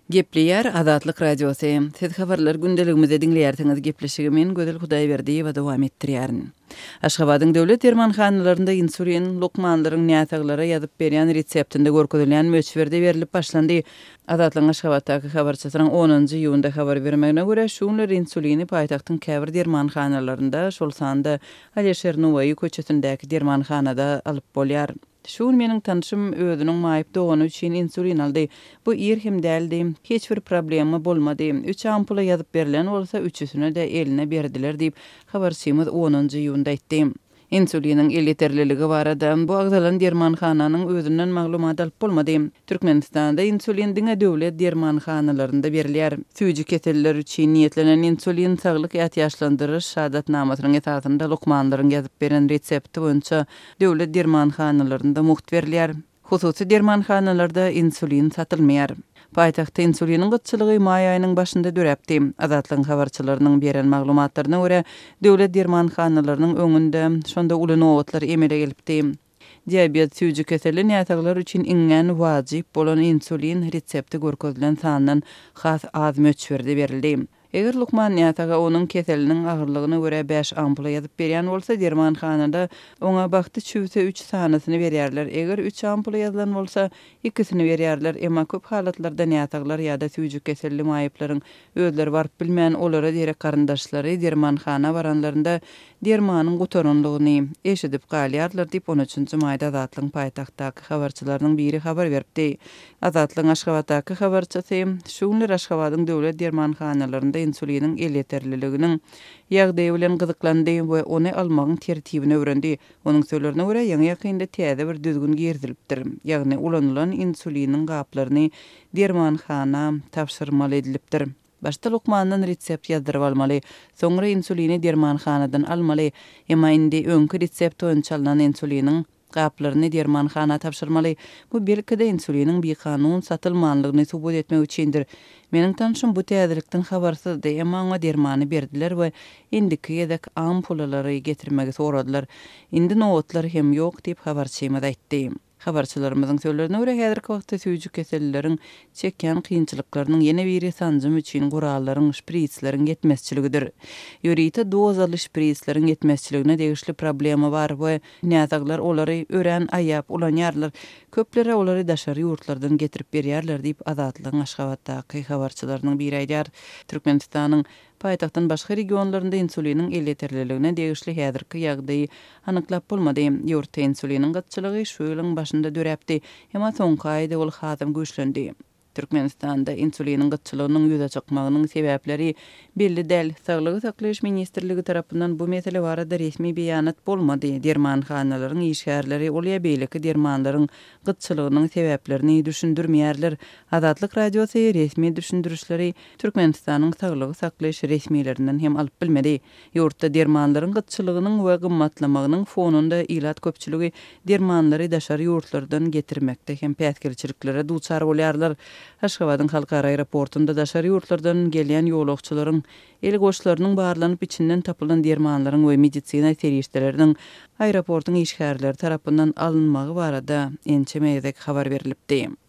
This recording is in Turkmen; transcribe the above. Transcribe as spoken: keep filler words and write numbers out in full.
Gepleyer Azatlyk Radiosu. Siz habarlar gündeligimizde dinleýärsiňiz. Gepleşigimin Gödel Hudaýberdi we dowam etdirýärin. Aşgabatyň döwlet dermanhanalarynda insulin, lokmanlaryň nätaglary ýazyp berýän reseptinde görkezilýän möçberde berilip başlandy. Azatlyň Aşgabatdaky habarçysynyň onuncu iýunda habar bermegine görä, şunlar insulini paýtagtyň käbir dermanhanalarynda, şol sanda Alişer Nowaý köçesindäki dermanhanada alyp bolýar. Şun meniň tanşym özüniň maýyp dogany üçin insulin aldy. Bu ýer hem däldi. Hiç bir problemi bolmady. üç ampula ýazyp berilen bolsa üçüsini de eline berdiler diýip habarçymyz onuncu iýunda aýtdy. Insuliniň ýeterliligi barada bu agzalan dermanhananyň özünden maglumat alyp bolmady. Türkmenistanda insulin diňe döwlet dermanhanalarynda berilýär. Süýji keseller üçin niýetlenen insulin saglyk ýaşlandyryş şahadatnamasynyň esasynda lokmanlaryň ýazyp beren resepti boýunça döwlet dermanhanalarynda muht berilýär. Hususy dermanhanalarda insulin satylmaýar. Paýtagtda insuliniň gytçylygy may aýynyň başynda döräpdi. Azatlyň habarçylarynyň beren maglumatlaryna görä, döwlet dermanhanalarynyň öňünde şonda uly nowatlar emele gelipdi. Diabet süýji keseli nätaglary üçin iňňen wajyp bolan insulin resepti görkezilen sandan has az möçberde berildi. Eger lokman nätaga onuň keseliniň agyrlygyna görä beş ampula ýazyp berýän bolsa, dermanhanada oňa bagty çüwse üç sanasyny berýärler. Eger üç ampula ýazylan bolsa, ikisini berýärler. Emma köp halatlarda nätaglar ýa-da süýji keselli maýyplaryň özleri barp bilmän olara direk karandaşlary dermanhana baranlarynda dermanyň gotaranlygyny eşidip galýarlar diýip on üçünçi maýda Azatlyň paýtagtdaky habarçylarynyň biri habar berdi. Azatlyň Aşgabatdaky habarçysy şunlar Aşgabatyň döwlet dermanhanalarynda insuliniň ýeterliliginiň ýagdaýy bilen gyzyklandy we ony almagyň tertibini öwrendi. Onuň sözlerine görä, ýa-ni ýakynda täze bir düzgün girdilipdir. Ýagny ulanylan insuliniň gaplaryny dermanhana tapşyrmaly edilipdir. Başta lokmandan resept ýazdyryp almaly, soňra insulini dermanhanadan almaly. Emma indi öňkü resept boýunça alynan insuliniň gaplaryny dermanhana tapşyrmaly. Bu belki de insuliniň bir kanun satylmanlygyny subut etmek üçindir. Meniň tanşym bu täzelikden habarsızdy, emma oňa dermany berdiler we indiki ýedek ampulary getirmegi soradylar. Indi nowatlar hem ýok diýip habarçymyz aýtdy. Habarçylarymyzyň sözlerine görä, häzirki wagtda süýji keselleriň çekýän kynçylyklarynyň ýene biri sanjym üçin gurallaryň, şprisleriň ýetmezçiligidir. Ýörite dozaly şprisleriň ýetmezçiligine degişli problemi bar we näzaglar olary ören aýap ulanýarlar. Köpleri olary daşary ýurtlardan getirip berýärler diýip Azatlyň Aşgabatdaky habarçylarynyň biri aýdýar. Türkmenistanyň paýtagtyň başga regionlarynda insuliniň ýeterliligine degişli häzirki ýagdaýy anyklap bolmady. Ýurtda insuliniň gytçylygy şu ýylyň başynda döräpdi, emma soňky aýda ol hasam güýçlendi. Türkmenistanda insuliniň gytçylygynyň ýüze çykmagynyň sebäpleri belli däl. Saglygy saklaýyş ministrligi tarapyndan bu mesele barada resmi beýanat bolmady. Dermanhanalaryň işgärleri olýa beýleki dermanlaryň gytçylygynyň sebäplerini düşündirmeýärler. Azatlyk Radiosu resmi düşündirişleri Türkmenistanyň saglygy saklaýyş resmiýetlerinden hem alyp bilmedi. Ýurtda dermanlaryň gytçylygynyň we gymmatlamagynyň fonunda ilat köpçüligi dermanlary daşary ýurtlardan getirmekde hem päsgirçiliklere duçar bolýarlar. Aşgabatyň halkara aeroportunda daşary ýurtlardan gelýän ýolagçylaryň el goşlarynyň barlanyp içinden tapylan dermanlaryň we medisina serişdeleriniň aeroportyň işgärleri tarapyndan alınmagy barada ençe meýzek habar berilipdi.